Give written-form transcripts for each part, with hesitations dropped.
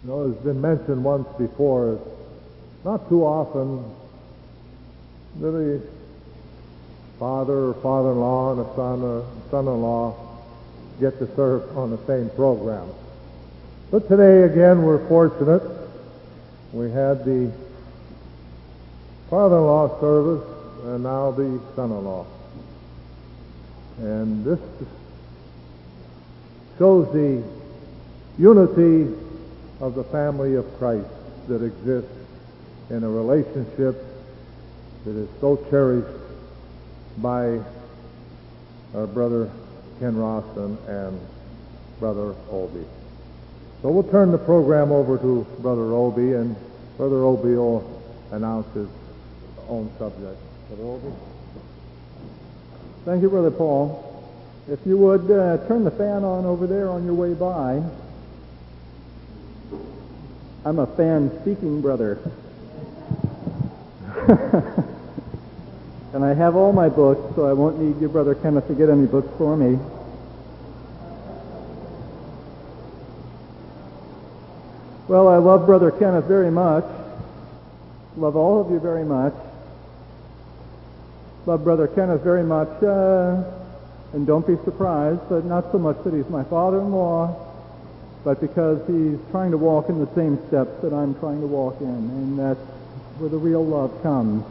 It's been mentioned once before, not too often that a father or father-in-law and a son or son-in-law get to serve on the same program. But today, again, we're fortunate. We had the father-in-law service and now the son-in-law. And this shows the unity of the family of Christ that exists in a relationship that is so cherished by our brother Ken Rawson and Brother Obie. So we'll turn the program over to Brother Obie, and Brother Obie will announce his own subject. Brother Obie? Thank you, Brother Paul. If you would turn the fan on over there on your way by. I'm a fan-speaking brother. And I have all my books, so I won't need your Brother Kenneth to get any books for me. Well, I love Brother Kenneth very much. Love all of you very much. Love Brother Kenneth very much, and don't be surprised, but not so much that he's my father-in-law, but because he's trying to walk in the same steps that I'm trying to walk in, and that's where the real love comes.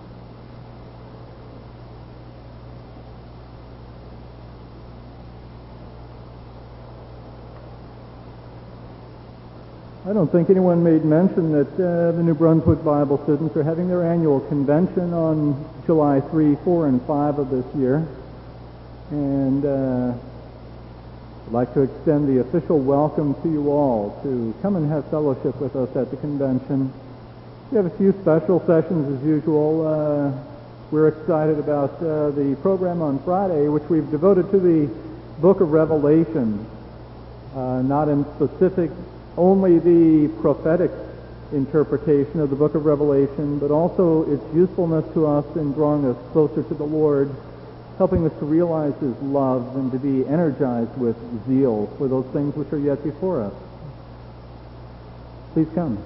I don't think anyone made mention that the New Brunswick Bible students are having their annual convention on July 3, 4, and 5 of this year. And I'd like to extend the official welcome to you all to come and have fellowship with us at the convention. We have a few special sessions as usual. We're excited about the program on Friday, which we've devoted to the book of Revelation, not in specific only the prophetic interpretation of the book of Revelation, but also its usefulness to us in drawing us closer to the Lord, helping us to realize His love and to be energized with zeal for those things which are yet before us. Please come.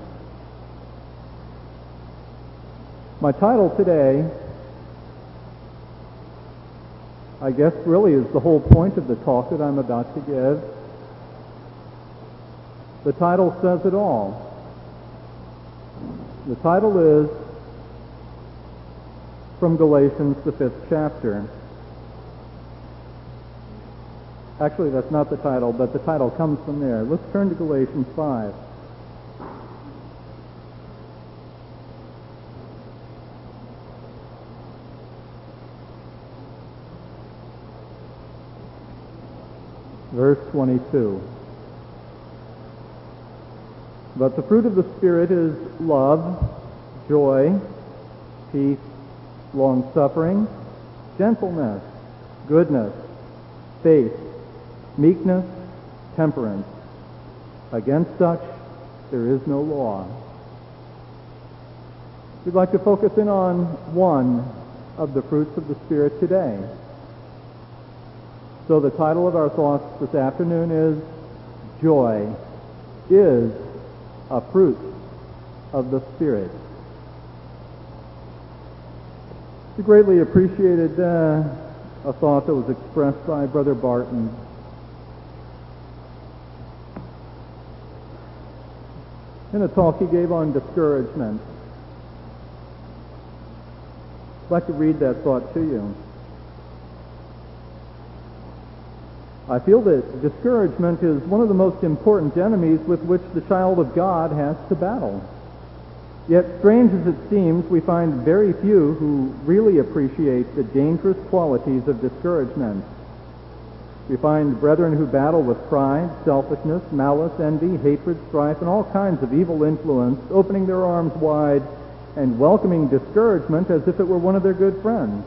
My title today, I guess, really is the whole point of the talk that I'm about to give. The title says it all. The title is from Galatians, the 5th chapter. Actually, that's not the title, but the title comes from there. Let's turn to Galatians 5. Verse 22. But the fruit of the Spirit is love, joy, peace, long-suffering, gentleness, goodness, faith, meekness, temperance. Against such there is no law. We'd like to focus in on one of the fruits of the Spirit today. So the title of our thoughts this afternoon is Joy is a fruit of the Spirit. We greatly appreciated a thought that was expressed by Brother Barton. In a talk he gave on discouragement. I'd like to read that thought to you. I feel that discouragement is one of the most important enemies with which the child of God has to battle. Yet, strange as it seems, we find very few who really appreciate the dangerous qualities of discouragement. We find brethren who battle with pride, selfishness, malice, envy, hatred, strife, and all kinds of evil influence, opening their arms wide and welcoming discouragement as if it were one of their good friends.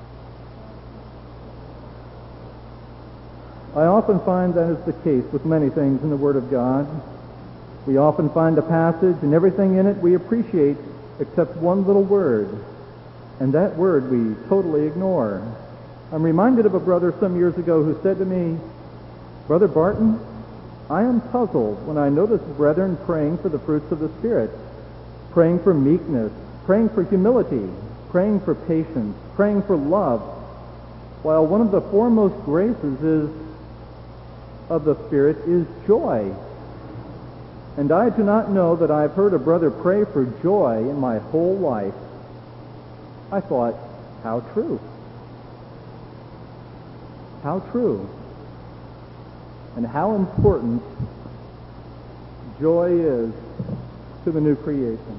I often find that is the case with many things in the Word of God. We often find a passage and everything in it we appreciate except one little word, and that word we totally ignore. I'm reminded of a brother some years ago who said to me, "Brother Barton, I am puzzled when I notice brethren praying for the fruits of the Spirit, praying for meekness, praying for humility, praying for patience, praying for love, while one of the foremost graces of the Spirit is joy. And I do not know that I've heard a brother pray for joy in my whole life. I thought, how true. How true. And how important joy is to the new creation.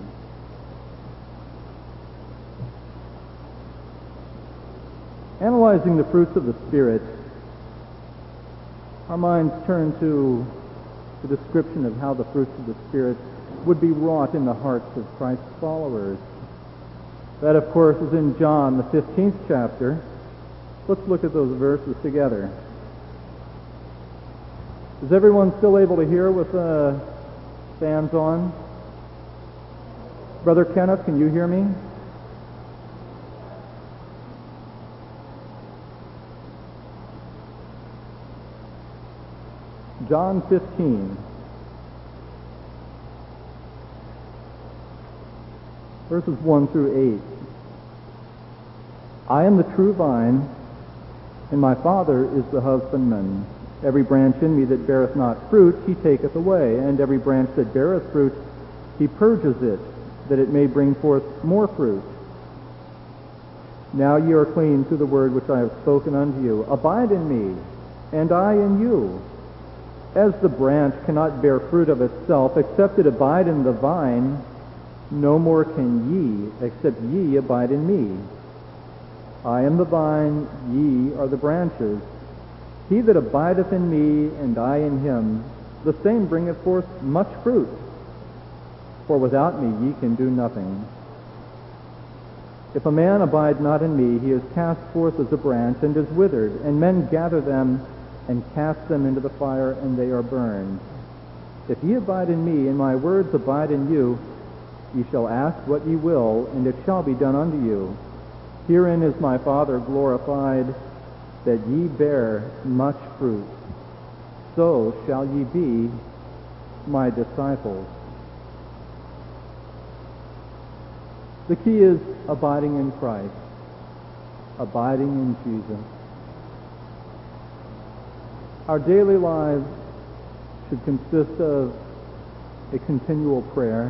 Analyzing the fruits of the Spirit, our minds turn to the description of how the fruits of the Spirit would be wrought in the hearts of Christ's followers. That, of course, is in John, the 15th chapter. Let's look at those verses together. Is everyone still able to hear with fans on? Brother Kenneth, can you hear me? John 15, verses 1 through 8. I am the true vine, and my Father is the husbandman. Every branch in me that beareth not fruit, he taketh away, and every branch that beareth fruit, he purges it, that it may bring forth more fruit. Now ye are clean through the word which I have spoken unto you. Abide in me, and I in you. As the branch cannot bear fruit of itself, except it abide in the vine, no more can ye, except ye abide in me. I am the vine, ye are the branches. He that abideth in me, and I in him, the same bringeth forth much fruit. For without me ye can do nothing. If a man abide not in me, he is cast forth as a branch, and is withered, and men gather them, and cast them into the fire, and they are burned. If ye abide in me, and my words abide in you, ye shall ask what ye will, and it shall be done unto you. Herein is my Father glorified, that ye bear much fruit. So shall ye be my disciples. The key is abiding in Christ, abiding in Jesus. Our daily lives should consist of a continual prayer.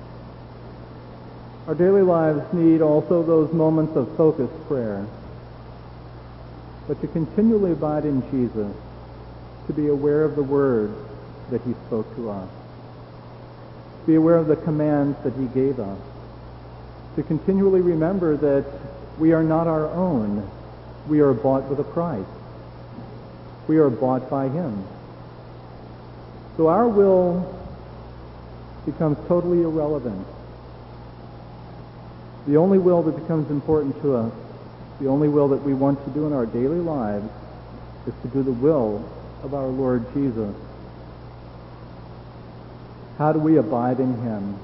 Our daily lives need also those moments of focused prayer. But to continually abide in Jesus, to be aware of the words that he spoke to us, to be aware of the commands that he gave us, to continually remember that we are not our own. We are bought with a price. We are bought by him. So our will becomes totally irrelevant. The only will that becomes important to us, the only will that we want to do in our daily lives, is to do the will of our Lord Jesus. How do we abide in him?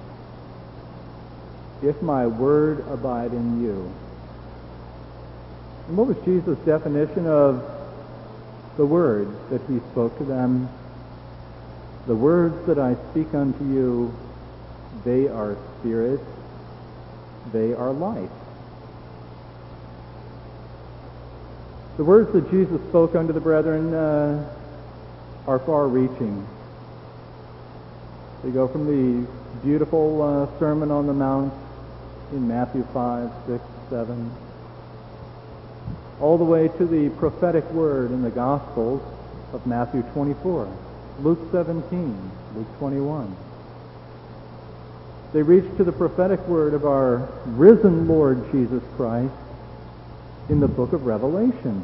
If my word abide in you. And what was Jesus' definition of the word that he spoke to them? The words that I speak unto you, they are spirit, they are life. The words that Jesus spoke unto the brethren are far-reaching. They go from the beautiful Sermon on the Mount in Matthew 5, 6, 7, all the way to the prophetic word in the Gospels of Matthew 24, Luke 17, Luke 21. They reach to the prophetic word of our risen Lord Jesus Christ in the book of Revelation.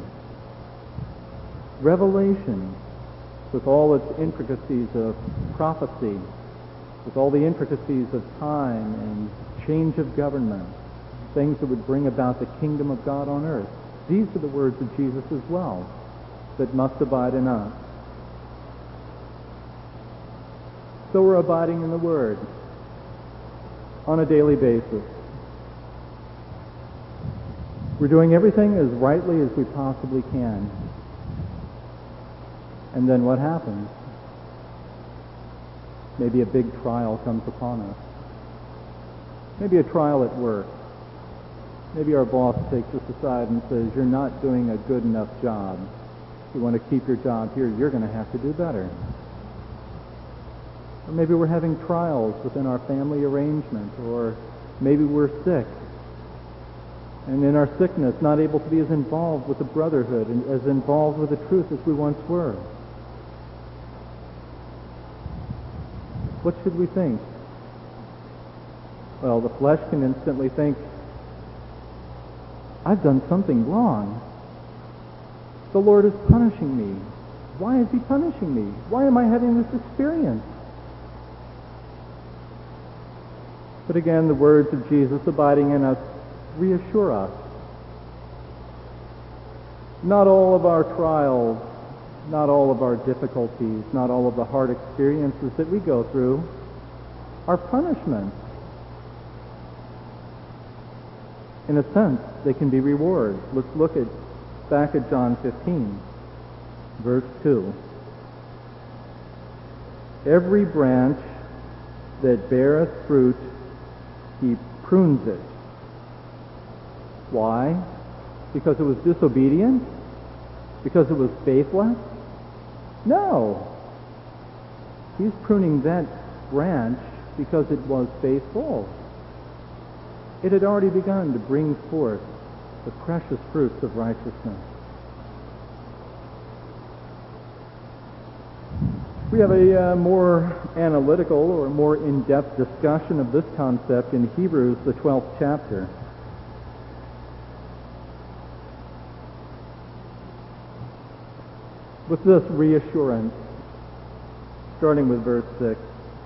Revelation, with all its intricacies of prophecy, with all the intricacies of time and change of government, things that would bring about the kingdom of God on earth. These are the words of Jesus as well that must abide in us. So we're abiding in the Word on a daily basis. We're doing everything as rightly as we possibly can. And then what happens? maybe a big trial comes upon us. Maybe a trial at work. Maybe our boss takes us aside and says, "You're not doing a good enough job. If you want to keep your job here, you're going to have to do better." Or maybe we're having trials within our family arrangement, or maybe we're sick, and in our sickness not able to be as involved with the brotherhood and as involved with the truth as we once were. What should we think? Well, the flesh can instantly think, "I've done something wrong. The Lord is punishing me. Why is He punishing me? Why am I having this experience?" But again, the words of Jesus abiding in us reassure us. Not all of our trials, not all of our difficulties, not all of the hard experiences that we go through are punishments. In a sense, they can be rewards. Let's look back at John 15, verse 2. "Every branch that beareth fruit, He prunes it." Why? Because it was disobedient? Because it was faithless? No. He's pruning that branch because it was faithful. It had already begun to bring forth the precious fruits of righteousness. We have a more analytical or more in-depth discussion of this concept in Hebrews, the 12th chapter. With this reassurance, starting with verse 6,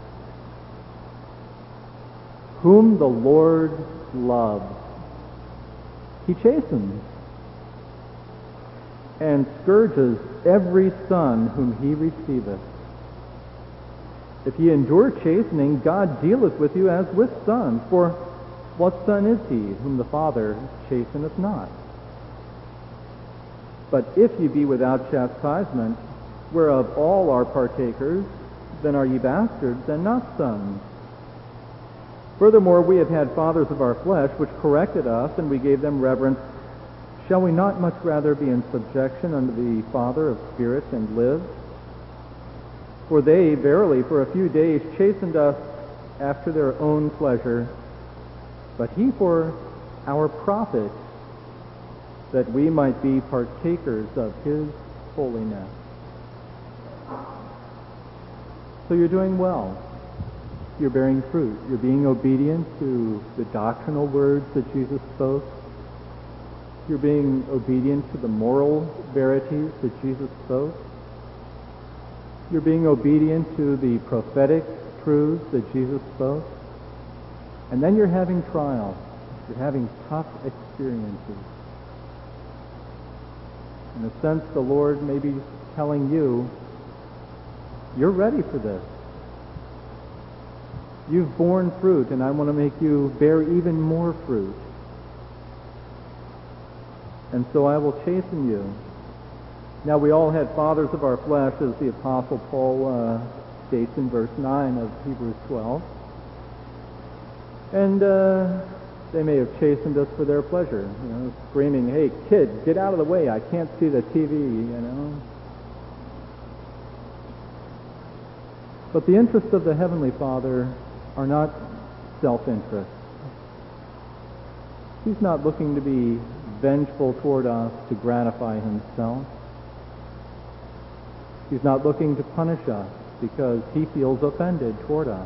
"Whom the Lord loves, He chastens, and scourges every son whom He receiveth. If ye endure chastening, God dealeth with you as with sons. For what son is he whom the Father chasteneth not? But if ye be without chastisement, whereof all are partakers, then are ye bastards and not sons. Furthermore, we have had fathers of our flesh, which corrected us, and we gave them reverence. Shall we not much rather be in subjection unto the Father of spirits and live? For they, verily, for a few days chastened us after their own pleasure, but He for our profit, that we might be partakers of His holiness." So you're doing well. You're bearing fruit. You're being obedient to the doctrinal words that Jesus spoke. You're being obedient to the moral verities that Jesus spoke. You're being obedient to the prophetic truths that Jesus spoke. And then you're having trials. You're having tough experiences. In a sense, the Lord may be telling you, you're ready for this. You've borne fruit, and I want to make you bear even more fruit. And so I will chasten you. Now, we all had fathers of our flesh, as the Apostle Paul states in verse 9 of Hebrews 12. And they may have chastened us for their pleasure, screaming, "Hey, kid, get out of the way, I can't see the TV, But the interests of the Heavenly Father are not self-interest. He's not looking to be vengeful toward us to gratify Himself. He's not looking to punish us because He feels offended toward us.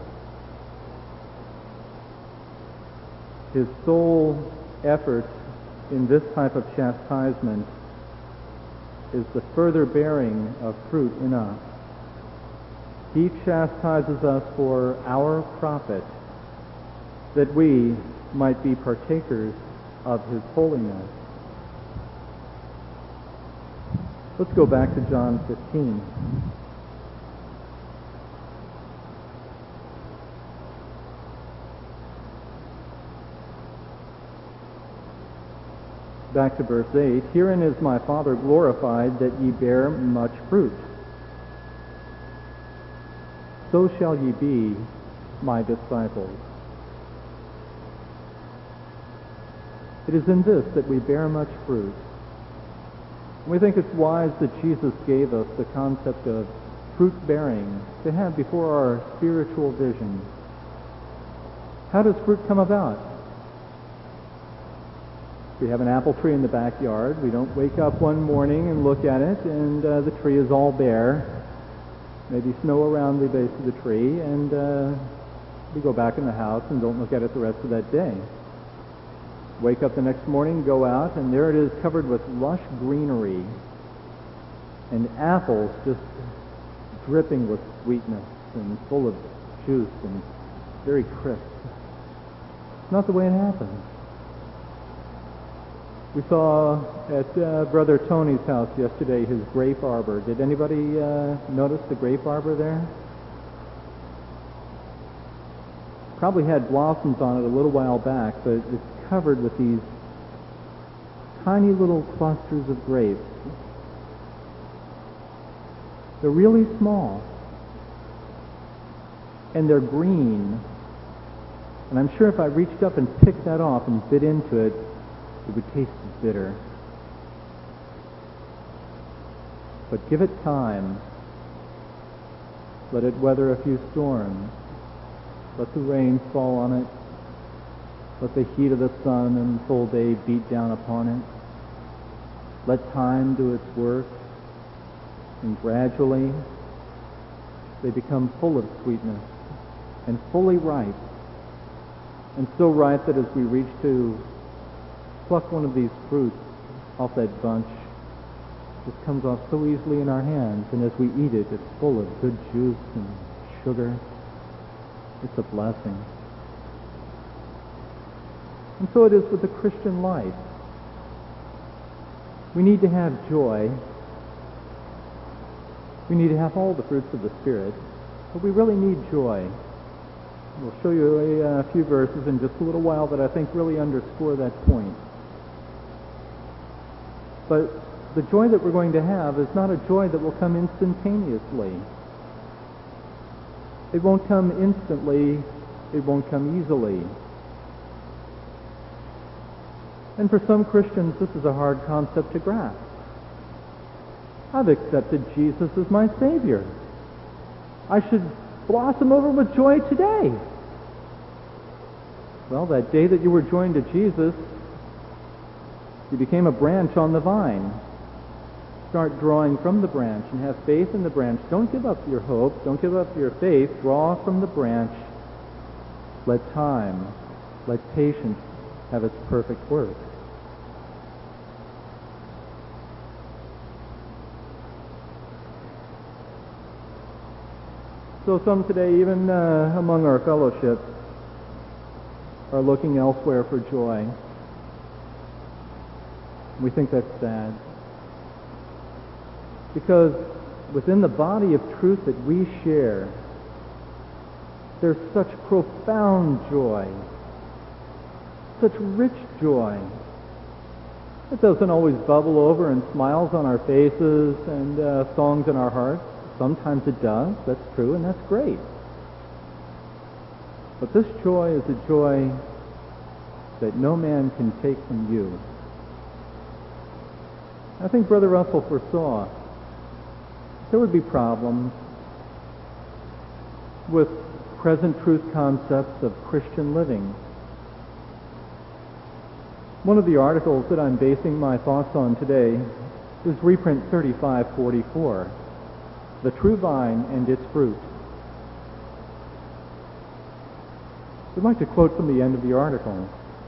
His sole effort in this type of chastisement is the further bearing of fruit in us. He chastises us for our profit, that we might be partakers of His holiness. Let's go back to John 15. Back to verse 8. "Herein is my Father glorified, that ye bear much fruit, so shall ye be my disciples. It is in this that we bear much fruit. We think it's wise that Jesus gave us the concept of fruit bearing to have before our spiritual vision. How does fruit come about? We have an apple tree in the backyard. We don't wake up one morning and look at it and the tree is all bare. Maybe snow around the base of the tree, and we go back in the house and don't look at it the rest of that day. Wake up the next morning, go out, and there it is, covered with lush greenery and apples just dripping with sweetness and full of juice and very crisp. It's not the way it happens. We saw at Brother Tony's house yesterday his grape arbor. Did anybody notice the grape arbor there? Probably had blossoms on it a little while back, but it's covered with these tiny little clusters of grapes. They're really small, and they're green. And I'm sure if I reached up and picked that off and bit into it, it would taste bitter. But give it time. Let it weather a few storms. Let the rain fall on it. Let the heat of the sun and full day beat down upon it. Let time do its work. And gradually, they become full of sweetness and fully ripe. And so ripe that as we reach to pluck one of these fruits off that bunch, it just comes off so easily in our hands, and as we eat it, it's full of good juice and sugar. It's a blessing. And so it is with the Christian life. We need to have joy. We need to have all the fruits of the Spirit, but we really need joy. We'll show you a few verses in just a little while that I think really underscore that point. But the joy that we're going to have is not a joy that will come instantaneously. It won't come instantly. It won't come easily. And for some Christians, this is a hard concept to grasp. I've accepted Jesus as my Savior. I should blossom over with joy today. Well, that day that you were joined to Jesus, you became a branch on the vine. Start drawing from the branch and have faith in the branch. Don't give up your hope. Don't give up your faith. Draw from the branch. Let time, let patience have its perfect work. So some today, even among our fellowship, are looking elsewhere for joy. We think that's sad. Because within the body of truth that we share, there's such profound joy, such rich joy. It doesn't always bubble over in smiles on our faces and songs in our hearts. Sometimes it does, that's true, and that's great. But this joy is a joy that no man can take from you. I think Brother Russell foresaw there would be problems with present truth concepts of Christian living. One of the articles that I'm basing my thoughts on today is reprint 3544, The True Vine and Its Fruit. I'd like to quote from the end of the article.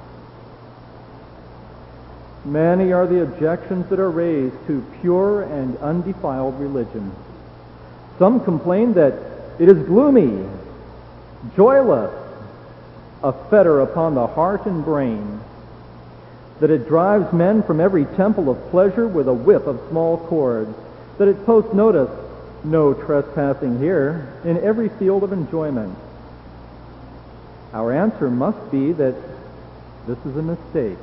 Many are the objections that are raised to pure and undefiled religion. Some complain that it is gloomy, joyless, a fetter upon the heart and brain, that it drives men from every temple of pleasure with a whip of small cords, that it posts notice, no trespassing here, in every field of enjoyment. Our answer must be that this is a mistake,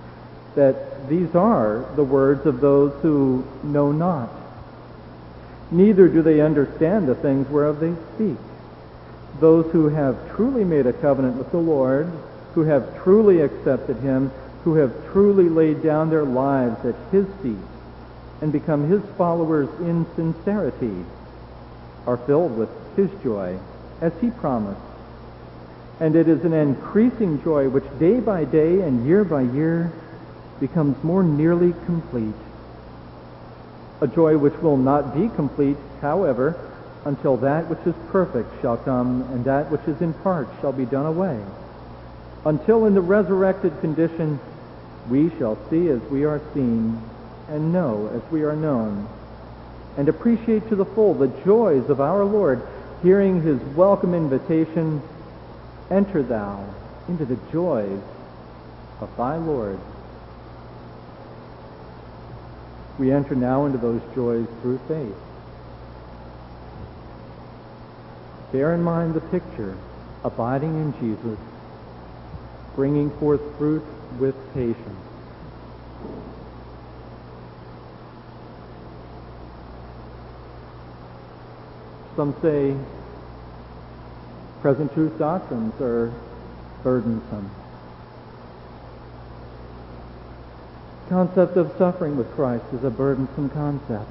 that these are the words of those who know not. neither do they understand the things whereof they speak. Those who have truly made a covenant with the Lord, who have truly accepted him, who have truly laid down their lives at his feet and become his followers in sincerity, are filled with his joy, as he promised. And it is an increasing joy which day by day and year by year becomes more nearly complete. A joy which will not be complete, however, until that which is perfect shall come, and that which is in part shall be done away. Until in the resurrected condition we shall see as we are seen, and know as we are known, and appreciate to the full the joys of our Lord, hearing his welcome invitation, "Enter thou into the joys of thy Lord." We enter now into those joys through faith. Bear in mind the picture, abiding in Jesus, bringing forth fruit with patience. Some say present truth doctrines are burdensome. The concept of suffering with Christ is a burdensome concept.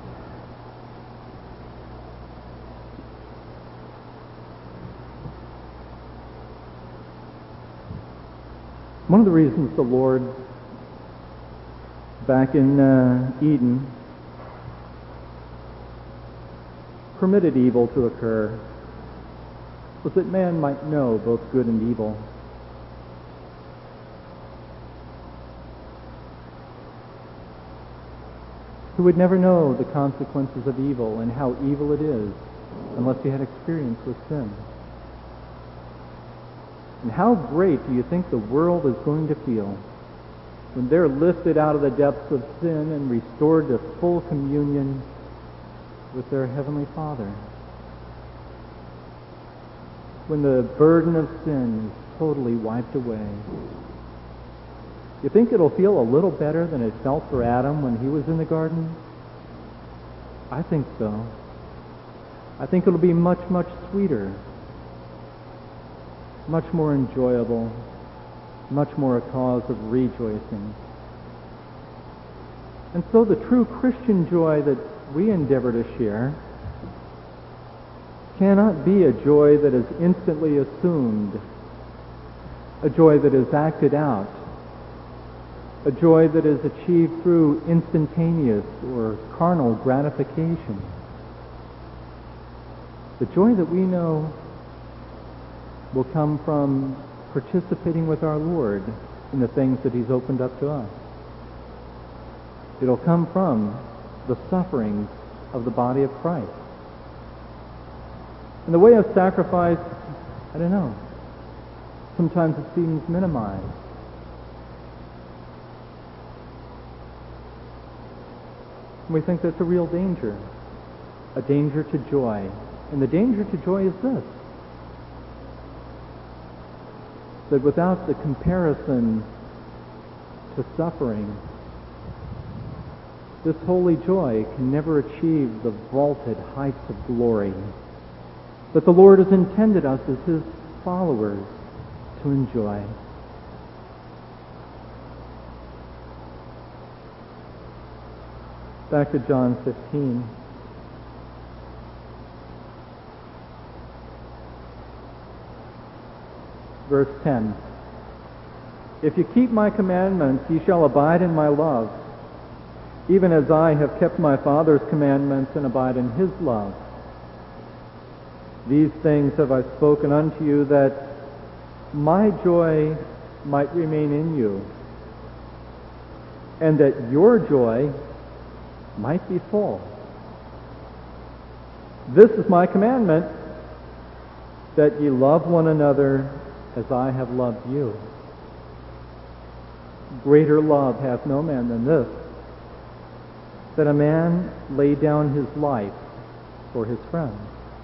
One of the reasons the Lord, back in Eden, permitted evil to occur was that man might know both good and evil. He would never know the consequences of evil and how evil it is unless he had experience with sin. And how great do you think the world is going to feel when they're lifted out of the depths of sin and restored to full communion with their Heavenly Father? When the burden of sin is totally wiped away. You think it'll feel a little better than it felt for Adam when he was in the garden? I think so. I think it'll be much, much sweeter, much more enjoyable, much more a cause of rejoicing. And so the true Christian joy that we endeavor to share cannot be a joy that is instantly assumed, a joy that is acted out, a joy that is achieved through instantaneous or carnal gratification. The joy that we know will come from participating with our Lord in the things that he's opened up to us. It'll come from the sufferings of the body of Christ. And the way of sacrifice, I don't know, sometimes it seems minimized. And we think that's a real danger, a danger to joy. And the danger to joy is this: that without the comparison to suffering, this holy joy can never achieve the vaulted heights of glory that the Lord has intended us as his followers to enjoy. Back to John 15. Verse 10. If you keep my commandments, ye shall abide in my love, even as I have kept my Father's commandments and abide in his love. These things have I spoken unto you, that my joy might remain in you, and that your joy might be full. This is my commandment, that ye love one another as I have loved you. Greater love hath no man than this, that a man lay down his life for his friends.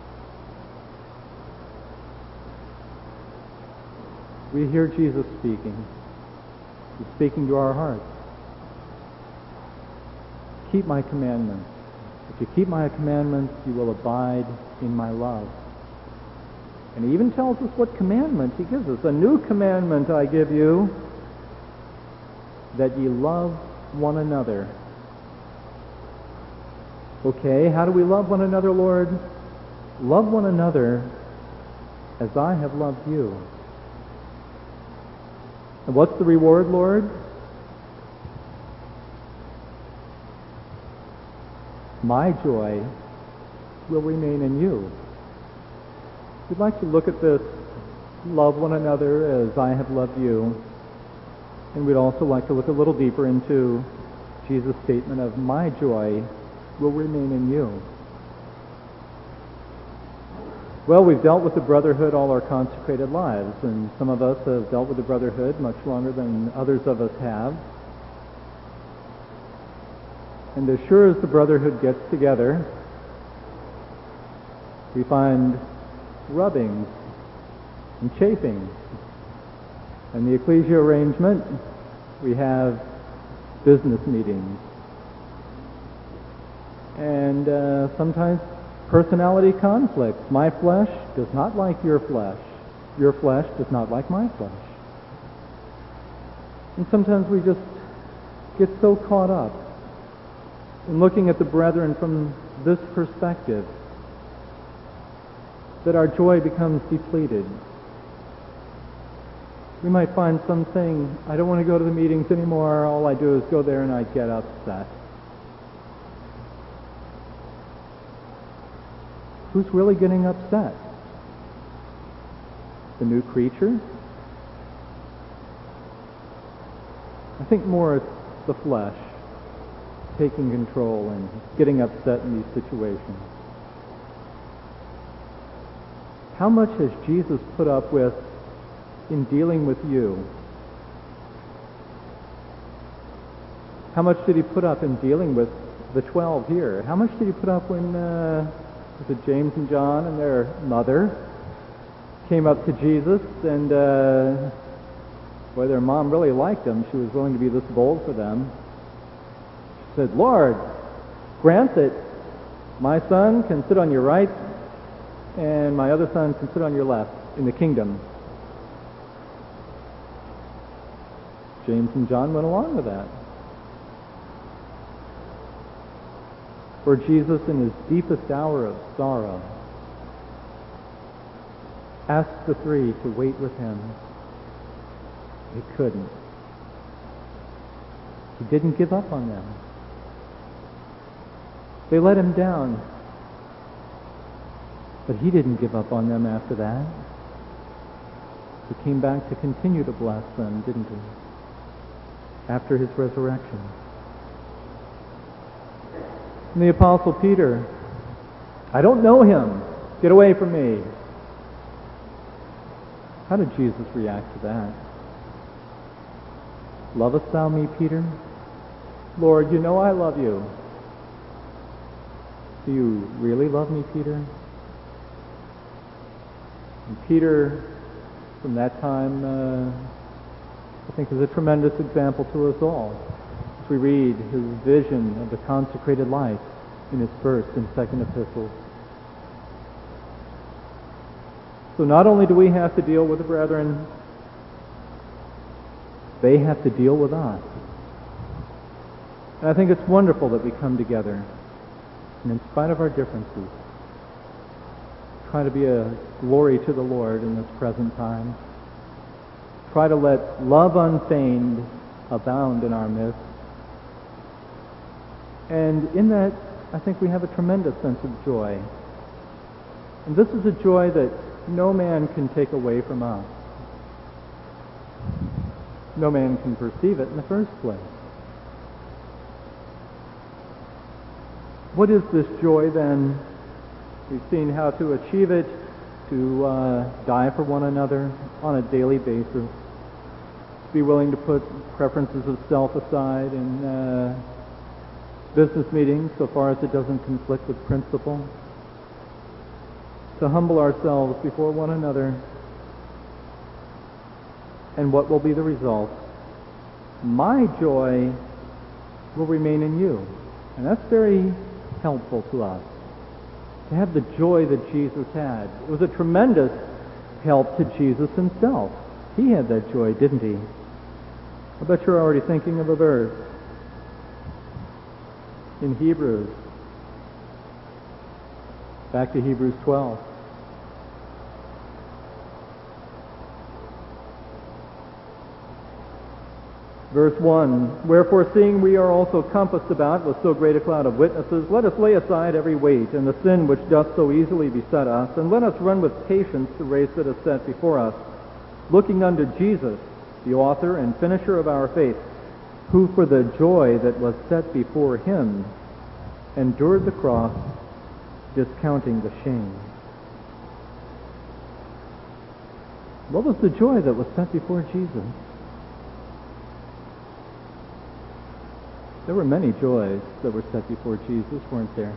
We hear Jesus speaking. He's speaking to our hearts. Keep my commandments. If you keep my commandments, you will abide in my love. And he even tells us what commandment he gives us. A new commandment I give you, that ye love one another. Okay, how do we love one another, Lord? Love one another as I have loved you. And what's the reward, Lord? My joy will remain in you. We'd like to look at this, love one another as I have loved you. And we'd also like to look a little deeper into Jesus' statement of my joy will remain in you. Well, we've dealt with the brotherhood all our consecrated lives, and some of us have dealt with the brotherhood much longer than others of us have. And as sure as the brotherhood gets together, we find rubbings and chafing. And the ecclesia arrangement, we have business meetings. And sometimes personality conflicts. My flesh does not like your flesh. Your flesh does not like my flesh. And sometimes we just get so caught up in looking at the brethren from this perspective that our joy becomes depleted. We might find some saying, I don't want to go to the meetings anymore. All I do is go there and I get upset. Who's really getting upset? The new creature? I think more it's the flesh taking control and getting upset in these situations. How much has Jesus put up with in dealing with you? How much did he put up in dealing with the 12 here? How much did he put up when was it James and John and their mother came up to Jesus, and boy, their mom really liked them. She was willing to be this bold for them. She said, Lord, grant that my son can sit on your right and my other son can sit on your left in the kingdom. James and John went along with that. For Jesus, in his deepest hour of sorrow, asked the three to wait with him. They couldn't. He didn't give up on them. They let him down. But he didn't give up on them after that. He came back to continue to bless them, didn't he? After his resurrection. And the Apostle Peter, I don't know him. Get away from me. How did Jesus react to that? Lovest thou me, Peter? Lord, you know I love you. Do you really love me, Peter? And Peter, from that time, I think is a tremendous example to us all. As we read his vision of the consecrated life in his first and second epistles. So not only do we have to deal with the brethren, they have to deal with us. And I think it's wonderful that we come together, and in spite of our differences, try to be a glory to the Lord in this present time. Try to let love unfeigned abound in our midst. And in that, I think we have a tremendous sense of joy. And this is a joy that no man can take away from us. No man can perceive it in the first place. What is this joy then? We've seen how to achieve it, to die for one another on a daily basis, to be willing to put preferences of self aside in business meetings so far as it doesn't conflict with principle, to humble ourselves before one another. And what will be the result? My joy will remain in you. And that's very helpful to us to have the joy that Jesus had. It was a tremendous help to Jesus himself. He had that joy, didn't he? I bet you're already thinking of a verse in Hebrews. Back to Hebrews 12. Verse 1, Wherefore, seeing we are also compassed about with so great a cloud of witnesses, let us lay aside every weight and the sin which doth so easily beset us, and let us run with patience the race that is set before us, looking unto Jesus, the author and finisher of our faith, who for the joy that was set before him endured the cross, discounting the shame. What was the joy that was set before Jesus? There were many joys that were set before Jesus, weren't there?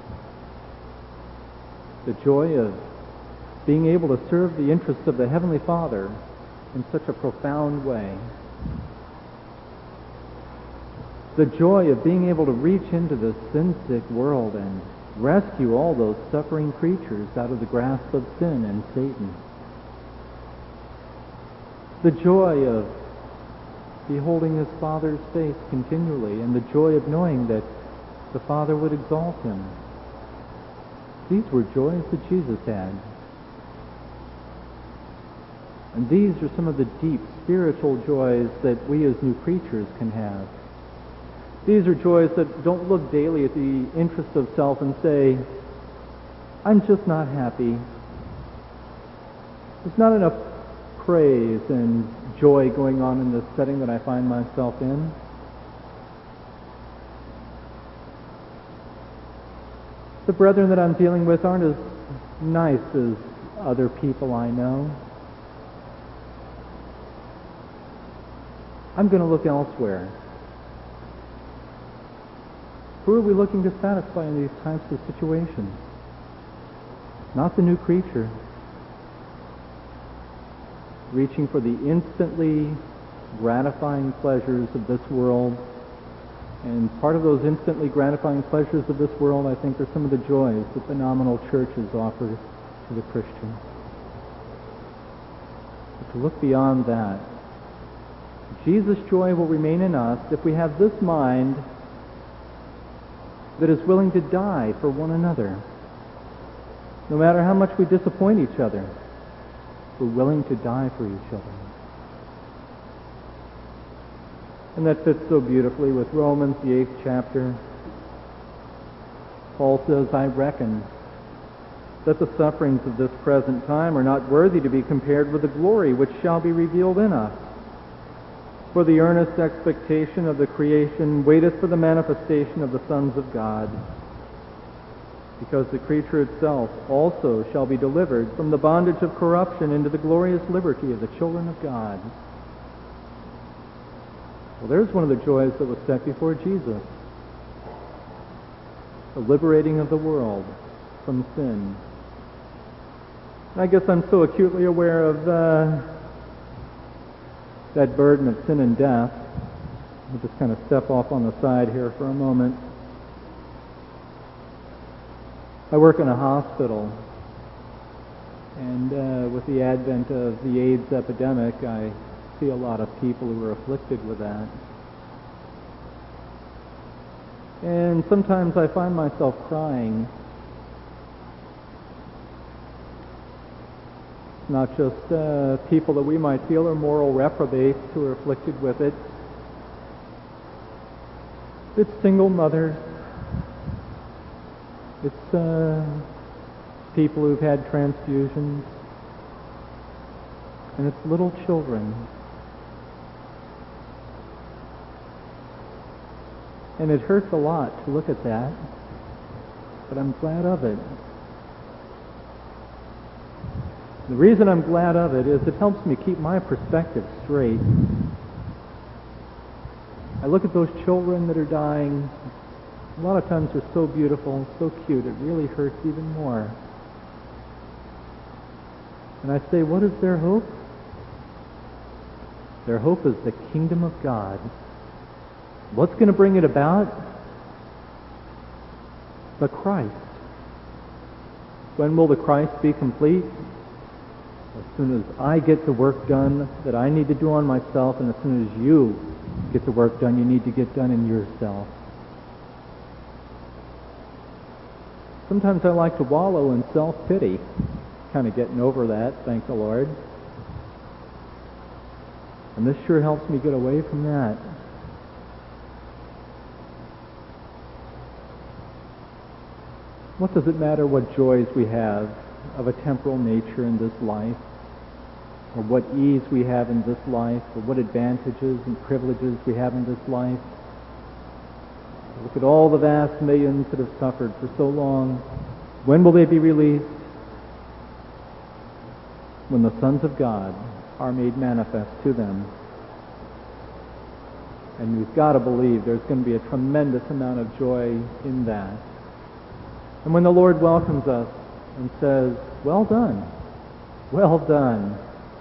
The joy of being able to serve the interests of the Heavenly Father in such a profound way. The joy of being able to reach into this sin-sick world and rescue all those suffering creatures out of the grasp of sin and Satan. The joy of beholding his Father's face continually, and the joy of knowing that the Father would exalt him. These were joys that Jesus had. And these are some of the deep spiritual joys that we as new creatures can have. These are joys that don't look daily at the interest of self and say, I'm just not happy. There's not enough praise and joy going on in the setting that I find myself in. The brethren that I'm dealing with aren't as nice as other people I know. I'm going to look elsewhere. Who are we looking to satisfy in these types of situations? Not the new creature. Reaching for the instantly gratifying pleasures of this world. And part of those instantly gratifying pleasures of this world, I think, are some of the joys that the nominal churches offer to the Christian. But to look beyond that, Jesus' joy will remain in us if we have this mind that is willing to die for one another. No matter how much we disappoint each other, we're willing to die for each other. And that fits so beautifully with Romans, the 8th chapter. Paul says, I reckon that the sufferings of this present time are not worthy to be compared with the glory which shall be revealed in us. For the earnest expectation of the creation waiteth for the manifestation of the sons of God. Because the creature itself also shall be delivered from the bondage of corruption into the glorious liberty of the children of God. Well, there's one of the joys that was set before Jesus. The liberating of the world from sin. And I guess I'm so acutely aware of that burden of sin and death. I'll just kind of step off on the side here for a moment. I work in a hospital, and with the advent of the AIDS epidemic, I see a lot of people who are afflicted with that. And sometimes I find myself crying. It's not just people that we might feel are moral reprobates who are afflicted with it. It's single mothers. It's people who've had transfusions. And it's little children. And it hurts a lot to look at that, but I'm glad of it. The reason I'm glad of it is it helps me keep my perspective straight. I look at those children that are dying. A lot of times they're so beautiful, so cute, it really hurts even more. And I say, what is their hope? Their hope is the kingdom of God. What's going to bring it about? the Christ. When will the Christ be complete? As soon as I get the work done that I need to do on myself, and as soon as you get the work done you need to get done in yourself. Sometimes I like to wallow in self-pity. Kind of getting over that, thank the Lord. And this sure helps me get away from that. What does it matter what joys we have of a temporal nature in this life, or what ease we have in this life, or what advantages and privileges we have in this life? Look at all the vast millions that have suffered for so long. When will they be released? When the sons of God are made manifest to them. And we've got to believe there's going to be a tremendous amount of joy in that. And when the Lord welcomes us and says, well done, well done,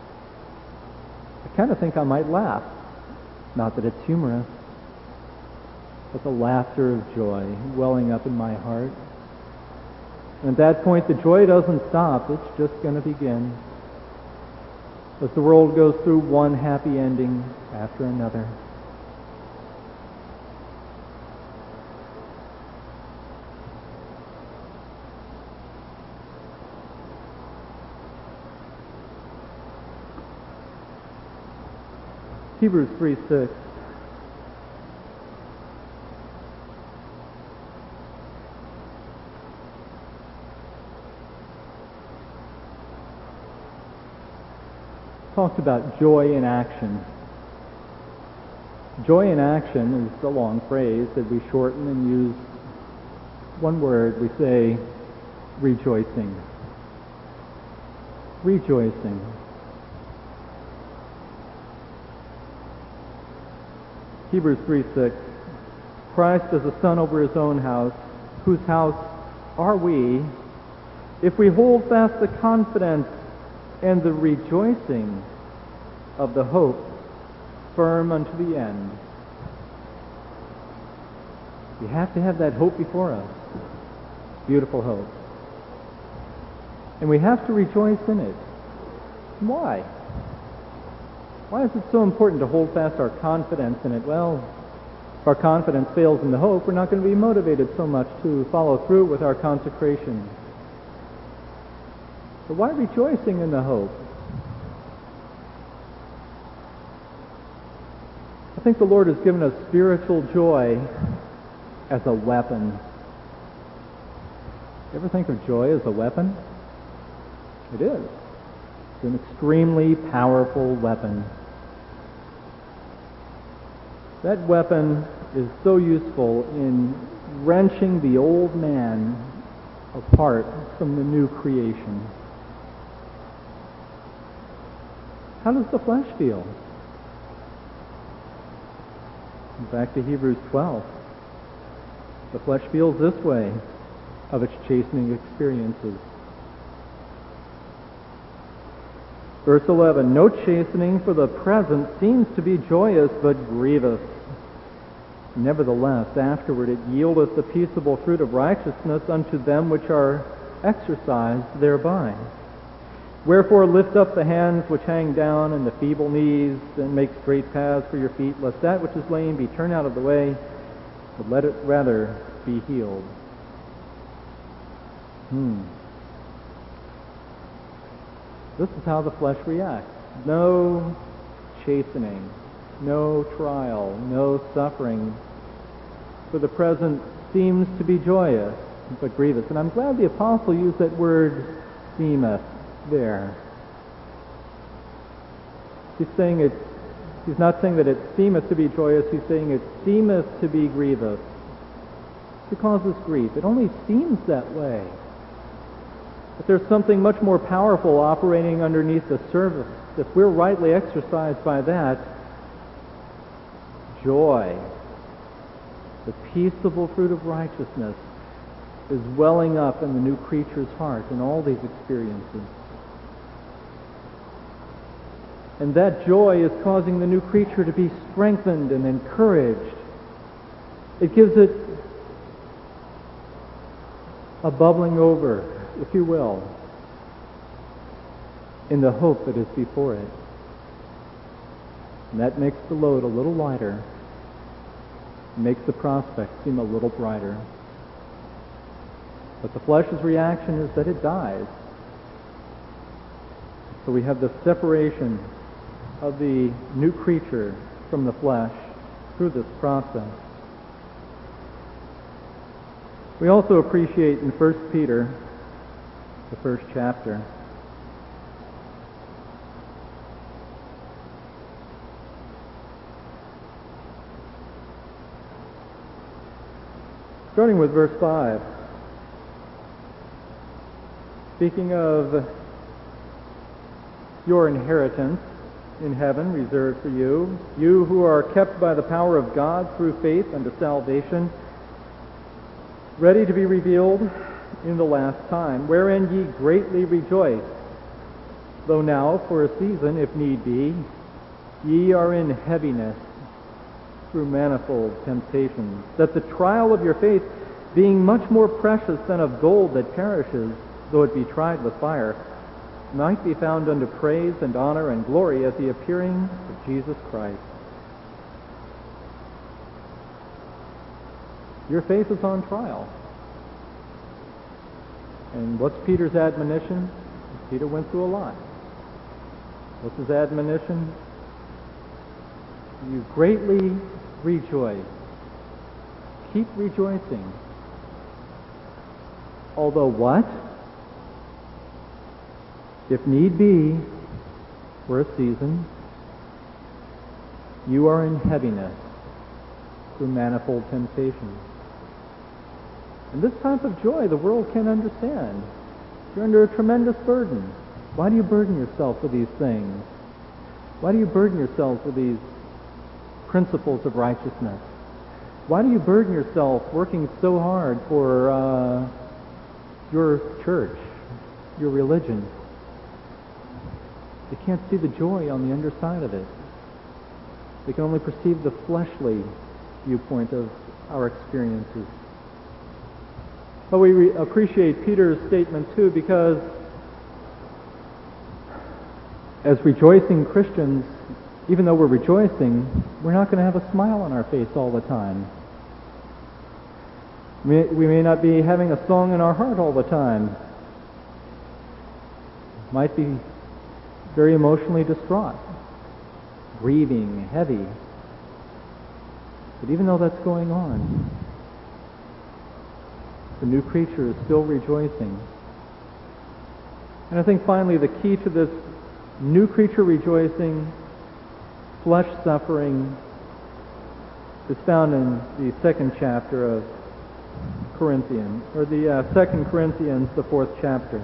I kind of think I might laugh. Not that it's humorous, but the laughter of joy welling up in my heart. And at that point, the joy doesn't stop. It's just going to begin. As the world goes through one happy ending after another. Hebrews 3:6. Talked about joy in action. Joy in action is a long phrase that we shorten and use one word. We say rejoicing. Rejoicing. Hebrews 3:6. Christ is a son over his own house, whose house are we, if we hold fast the confidence and the rejoicing of the hope firm unto the end. We have to have that hope before us. Beautiful hope. And we have to rejoice in it. Why? Why is it so important to hold fast our confidence in it? Well, if our confidence fails in the hope, we're not going to be motivated so much to follow through with our consecration. But why rejoicing in the hope? I think the Lord has given us spiritual joy as a weapon. You ever think of joy as a weapon? It is. It's an extremely powerful weapon. That weapon is so useful in wrenching the old man apart from the new creation. How does the flesh feel? Back to Hebrews 12. The flesh feels this way of its chastening experiences. Verse 11, no chastening for the present seems to be joyous, but grievous. Nevertheless, afterward it yieldeth the peaceable fruit of righteousness unto them which are exercised thereby. Wherefore lift up the hands which hang down, and the feeble knees, and make straight paths for your feet, lest that which is lame be turned out of the way, but let it rather be healed. This is how the flesh reacts. No chastening, no trial, no suffering. For the present seems to be joyous, but grievous. And I'm glad the apostle used that word seemeth there. He's not saying that it seemeth to be joyous, he's saying it seemeth to be grievous. To cause us grief. It only seems that way. But there's something much more powerful operating underneath the surface. If we're rightly exercised by that, joy, the peaceable fruit of righteousness, is welling up in the new creature's heart in all these experiences. And that joy is causing the new creature to be strengthened and encouraged. It gives it a bubbling over, if you will, in the hope that is before it. And that makes the load a little lighter, makes the prospect seem a little brighter. But the flesh's reaction is that it dies. So we have the separation of the new creature from the flesh through this process. We also appreciate in 1 Peter, the first chapter, starting with verse 5, speaking of your inheritance in heaven reserved for you, you who are kept by the power of God through faith unto salvation, ready to be revealed in the last time, wherein ye greatly rejoice, though now for a season, if need be, ye are in heaviness through manifold temptations, that the trial of your faith, being much more precious than of gold that perishes, though it be tried with fire, might be found unto praise and honor and glory at the appearing of Jesus Christ. Your faith is on trial. And what's Peter's admonition? Peter went through a lot. What's his admonition? You greatly rejoice. Keep rejoicing. Although what? If need be, for a season, you are in heaviness through manifold temptations. And this type of joy the world can understand. You're under a tremendous burden. Why do you burden yourself with these things? Why do you burden yourself with these principles of righteousness? Why do you burden yourself working so hard for your church, your religion? They can't see the joy on the underside of it. They can only perceive the fleshly viewpoint of our experiences. But we appreciate Peter's statement too, because as rejoicing Christians, even though we're rejoicing, we're not going to have a smile on our face all the time. We may not be having a song in our heart all the time. Might be very emotionally distraught, grieving, heavy. But even though that's going on, the new creature is still rejoicing. And I think finally the key to this new creature rejoicing, flesh suffering, is found in the second chapter of Corinthians, or the 2 Corinthians, the 4th chapter.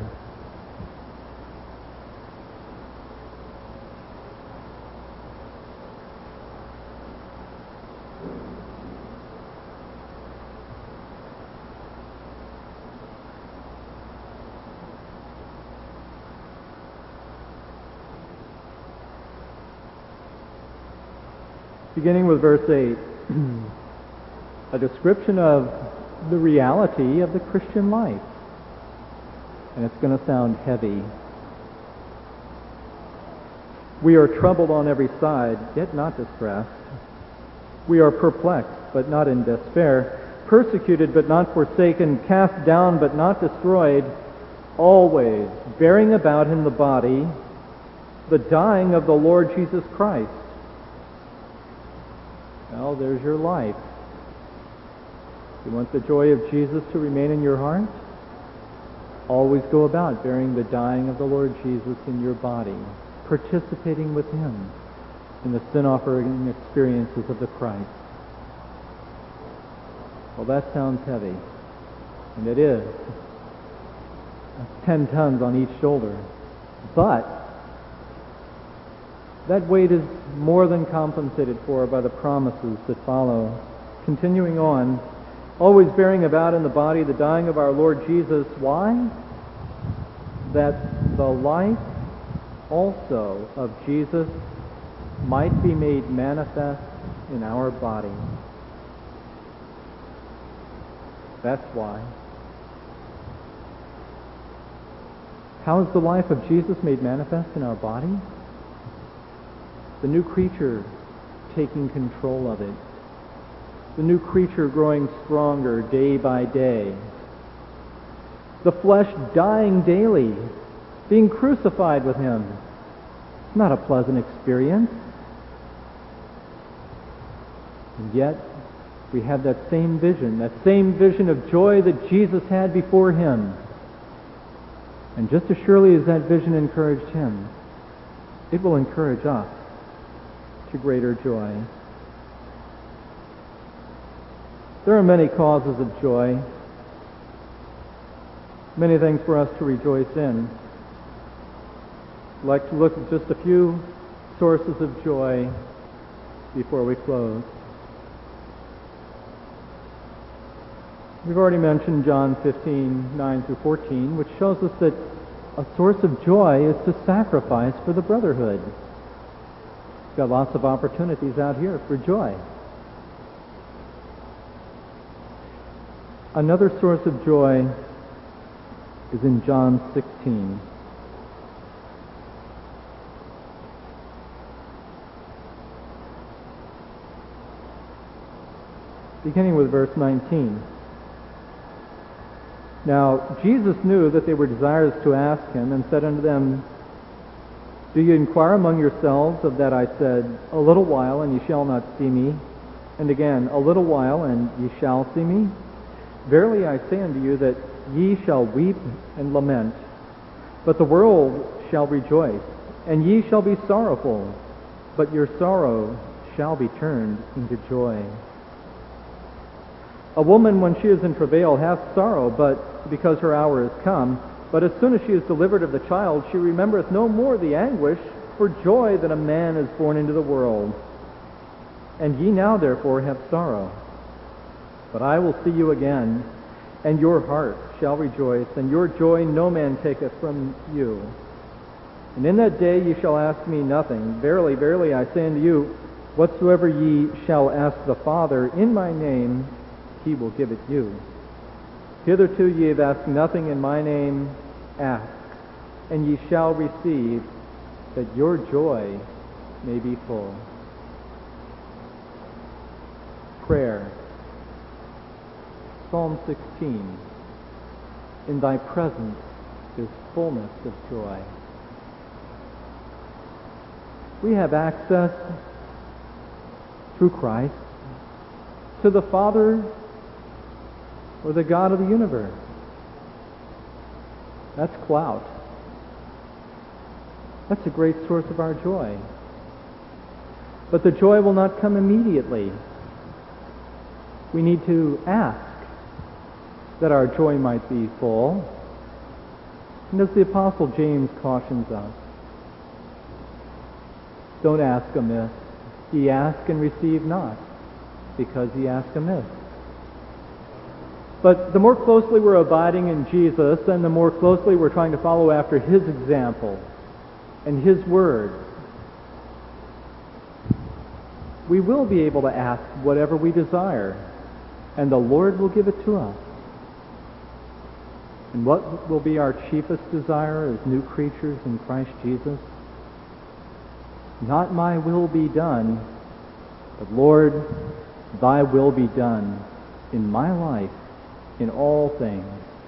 Beginning with verse 8, a description of the reality of the Christian life. And it's going to sound heavy. We are troubled on every side, yet not distressed. We are perplexed, but not in despair. Persecuted, but not forsaken. Cast down, but not destroyed. Always bearing about in the body the dying of the Lord Jesus Christ. Well, there's your life. You want the joy of Jesus to remain in your heart? Always go about bearing the dying of the Lord Jesus in your body, participating with Him in the sin-offering experiences of the Christ. Well, that sounds heavy, and it is. 10 tons on each shoulder. But that weight is more than compensated for by the promises that follow. Continuing on, always bearing about in the body the dying of our Lord Jesus. Why? That the life also of Jesus might be made manifest in our body. That's why. How is the life of Jesus made manifest in our body? The new creature taking control of it. The new creature growing stronger day by day. The flesh dying daily, being crucified with him. It's not a pleasant experience. And yet, we have that same vision of joy that Jesus had before him. And just as surely as that vision encouraged him, it will encourage us to greater joy. There are many causes of joy, many things for us to rejoice in. I'd like to look at just a few sources of joy before we close. We've already mentioned John 15:9-14, which shows us that a source of joy is to sacrifice for the brotherhood. We've got lots of opportunities out here for joy. Another source of joy is in John 16. Beginning with verse 19. Now Jesus knew that they were desirous to ask him, and said unto them, Do you inquire among yourselves of that I said, A little while, and ye shall not see me, and again, a little while, and ye shall see me? Verily I say unto you that ye shall weep and lament, but the world shall rejoice, and ye shall be sorrowful, but your sorrow shall be turned into joy. A woman, when she is in travail, hath sorrow, but because her hour is come. But as soon as she is delivered of the child, she remembereth no more the anguish for joy that a man is born into the world. And ye now therefore have sorrow. But I will see you again, and your heart shall rejoice, and your joy no man taketh from you. And in that day ye shall ask me nothing. Verily, verily, I say unto you, whatsoever ye shall ask the Father in my name, he will give it you. Hitherto ye have asked nothing in my name. Ask, and ye shall receive, that your joy may be full. Prayer. Psalm 16. In thy presence is fullness of joy. We have access through Christ to the Father or the God of the universe. That's clout. That's a great source of our joy. But the joy will not come immediately. We need to ask that our joy might be full. And as the Apostle James cautions us, don't ask amiss. Ye ask and receive not, because ye ask amiss. But the more closely we're abiding in Jesus, and the more closely we're trying to follow after his example and his words, we will be able to ask whatever we desire, and the Lord will give it to us. And what will be our chiefest desire as new creatures in Christ Jesus? Not my will be done, but Lord, thy will be done in my life, in all things.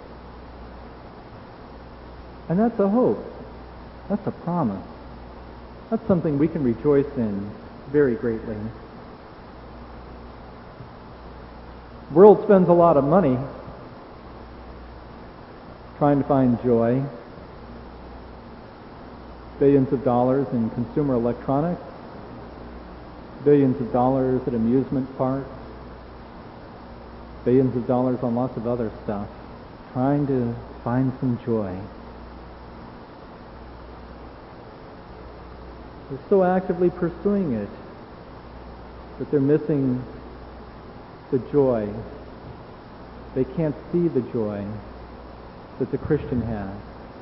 And that's a hope. That's a promise. That's something we can rejoice in very greatly. The world spends a lot of money trying to find joy. Billions of dollars in consumer electronics, billions of dollars at amusement parks, billions of dollars on lots of other stuff, trying to find some joy. They're so actively pursuing it that they're missing the joy. They can't see the joy that the Christian has.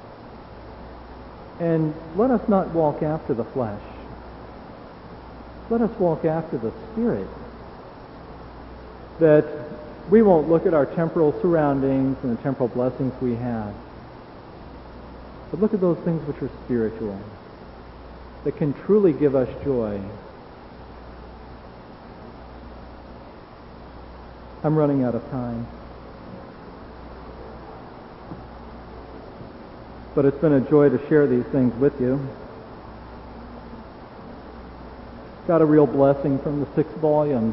And let us not walk after the flesh. Let us walk after the Spirit. That we won't look at our temporal surroundings and the temporal blessings we have, But look at those things which are spiritual, that can truly give us joy. I'm running out of time. But it's been a joy to share these things with you. Got a real blessing from the 6th volume.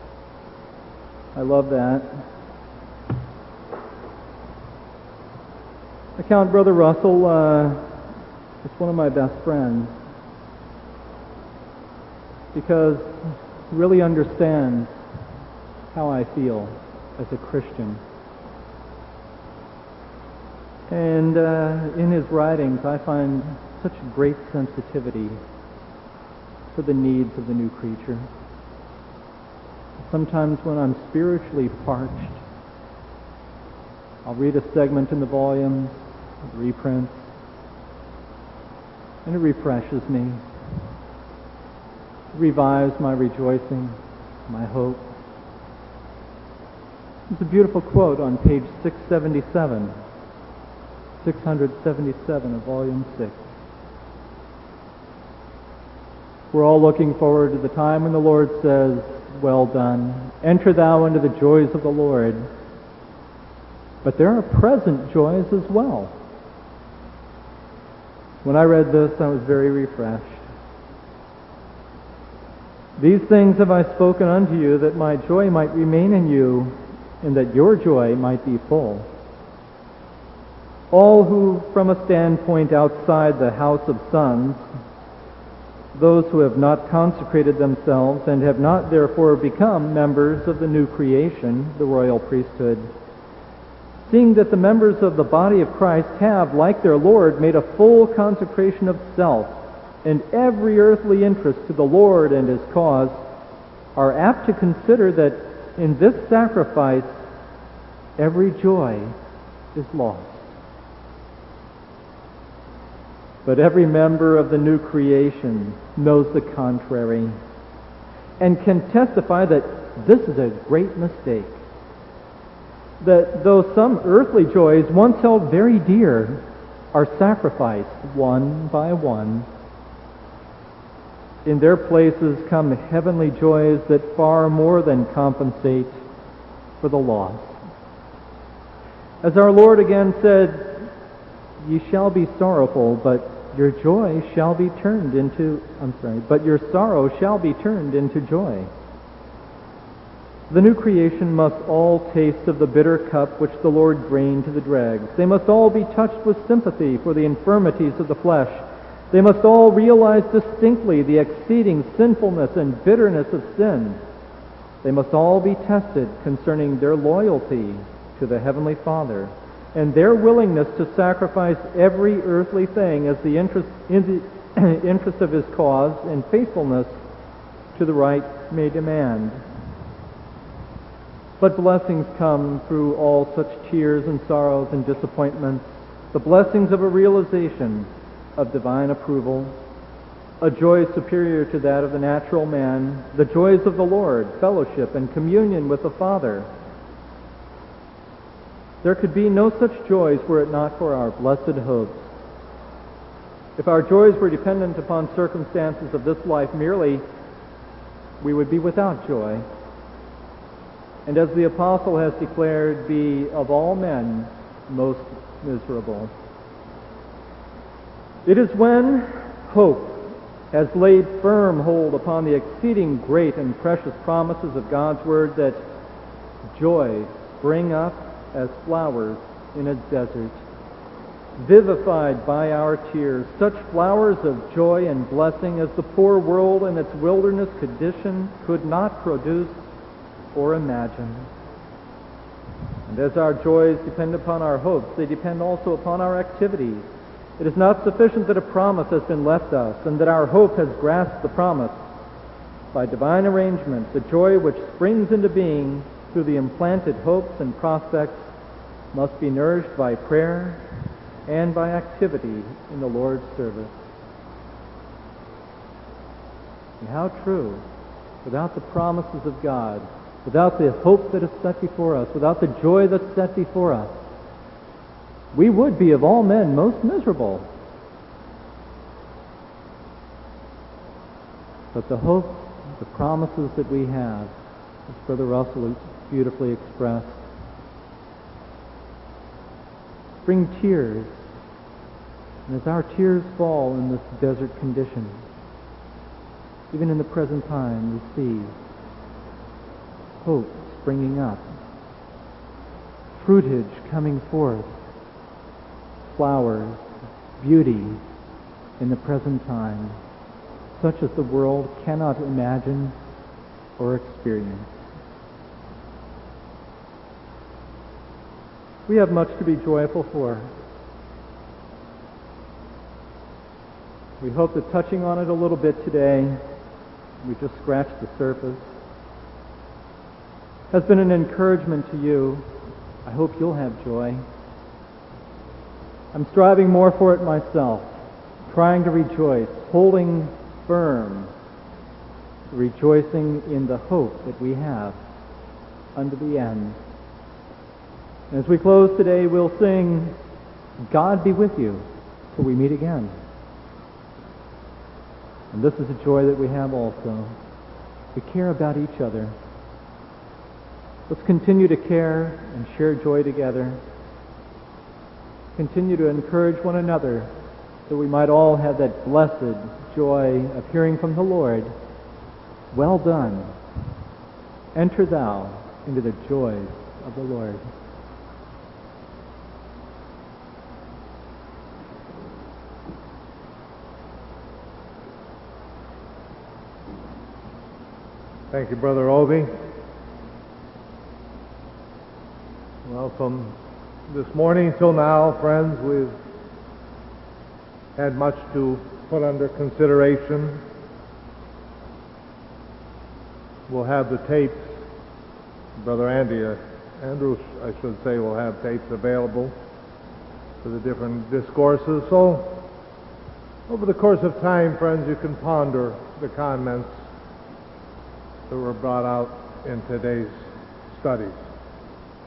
I love that. I count Brother Russell as one of my best friends because he really understands how I feel as a Christian. And in his writings, I find such great sensitivity for the needs of the new creature. Sometimes when I'm spiritually parched, I'll read a segment in the volumes, reprints, and it refreshes me. It revives my rejoicing, my hope. There's a beautiful quote on page 677 of volume 6. We're all looking forward to the time when the Lord says, "Well done, enter thou into the joys of the Lord." But there are present joys as well. When I read this, I was very refreshed. "These things have I spoken unto you, that my joy might remain in you, and that your joy might be full." All who, from a standpoint outside the house of sons, those who have not consecrated themselves and have not therefore become members of the new creation, the royal priesthood, seeing that the members of the body of Christ have, like their Lord, made a full consecration of self and every earthly interest to the Lord and his cause, are apt to consider that in this sacrifice every joy is lost. But every member of the new creation knows the contrary and can testify that this is a great mistake. That though some earthly joys once held very dear are sacrificed one by one, in their places come heavenly joys that far more than compensate for the loss. As our Lord again said, "Ye shall be sorrowful, but your joy shall be turned into, but your sorrow shall be turned into joy." The new creation must all taste of the bitter cup which the Lord drained to the dregs. They must all be touched with sympathy for the infirmities of the flesh. They must all realize distinctly the exceeding sinfulness and bitterness of sin. They must all be tested concerning their loyalty to the Heavenly Father and their willingness to sacrifice every earthly thing as the interest of his cause and faithfulness to the right may demand. But blessings come through all such tears and sorrows and disappointments, the blessings of a realization of divine approval, a joy superior to that of the natural man, the joys of the Lord, fellowship and communion with the Father. There could be no such joys were it not for our blessed hopes. If our joys were dependent upon circumstances of this life merely, we would be without joy. And as the apostle has declared, be of all men most miserable. It is when hope has laid firm hold upon the exceeding great and precious promises of God's word that joys spring up as flowers in a desert, vivified by our tears, such flowers of joy and blessing as the poor world in its wilderness condition could not produce or imagine. And as our joys depend upon our hopes, they depend also upon our activities. It is not sufficient that a promise has been left us and that our hope has grasped the promise. By divine arrangement, the joy which springs into being through the implanted hopes and prospects must be nourished by prayer and by activity in the Lord's service. And how true, without the promises of God, without the hope that is set before us, without the joy that's set before us, we would be of all men most miserable. But the hope, the promises that we have, as Brother Russell beautifully expressed, bring tears. And as our tears fall in this desert condition, even in the present time, we see hope springing up, fruitage coming forth, flowers, beauty in the present time, such as the world cannot imagine or experience. We have much to be joyful for. We hope that touching on it a little bit today, we just scratched the surface, has been an encouragement to you. I hope you'll have joy. I'm striving more for it myself, trying to rejoice, holding firm, rejoicing in the hope that we have unto the end. As we close today, we'll sing, God be with you till we meet again. And this is a joy that we have also. We care about each other. Let's continue to care and share joy together. Continue to encourage one another that we might all have that blessed joy of hearing from the Lord, well done. Enter thou into the joys of the Lord. Thank you, Brother Obi. Well, from this morning till now, friends, we've had much to put under consideration. We'll have the tapes. Brother Andrew, I should say, will have tapes available for the different discourses. So, over the course of time, friends, you can ponder the comments that were brought out in today's studies.